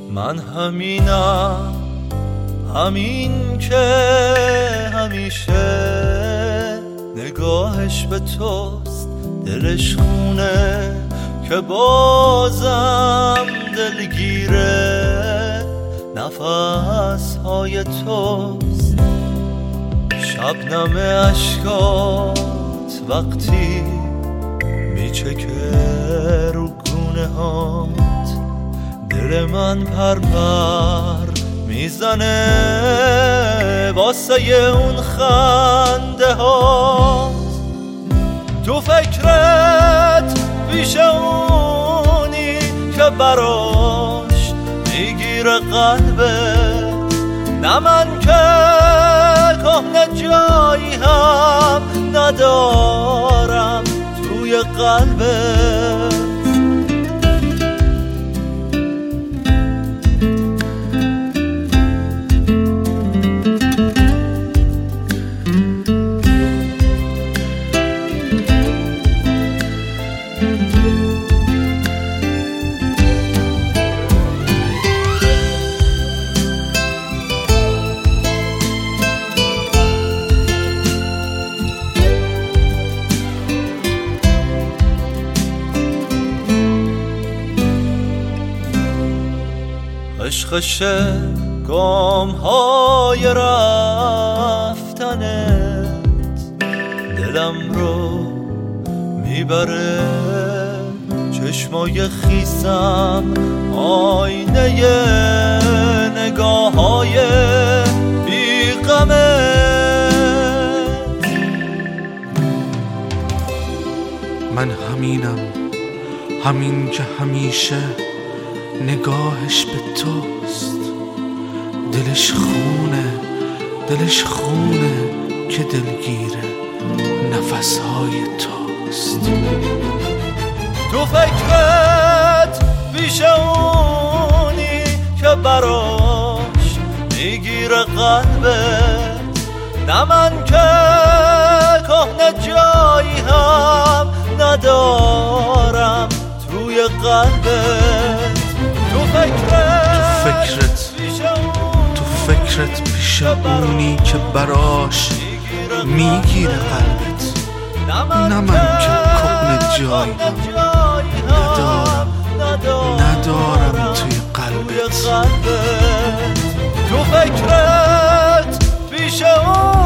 من همینم، همین که همیشه نگاهش به توست، دلش خونه که بازم دلگیره، نفس های توست، شبنم اشکات وقتی میچکه رو گونه هات، دل من پرپر میزنه واسه اون خنده هات. تو فکرت پیش اونی که براش میگیره قلبت، نه من که کهنه جایی هم ندارم توی قلبت. عشقشه گام های رفتنت، دلم رو میبره، چشمای خیسم آینه نگاه های بیغمت. من همینم، همین که همیشه نگاهش به توست، دلش خونه که دلگیره، نفسهای توست. تو فکرت پیش اونی که براش میگیره قلبت، نه من که کهنه جایی هم ندارم توی قلبت. تو فکرت پیش اونی که براش میگیره قلبت، نه من که کهنه جایی هم ندارم توی قلبت. تو فکرت پیش اونی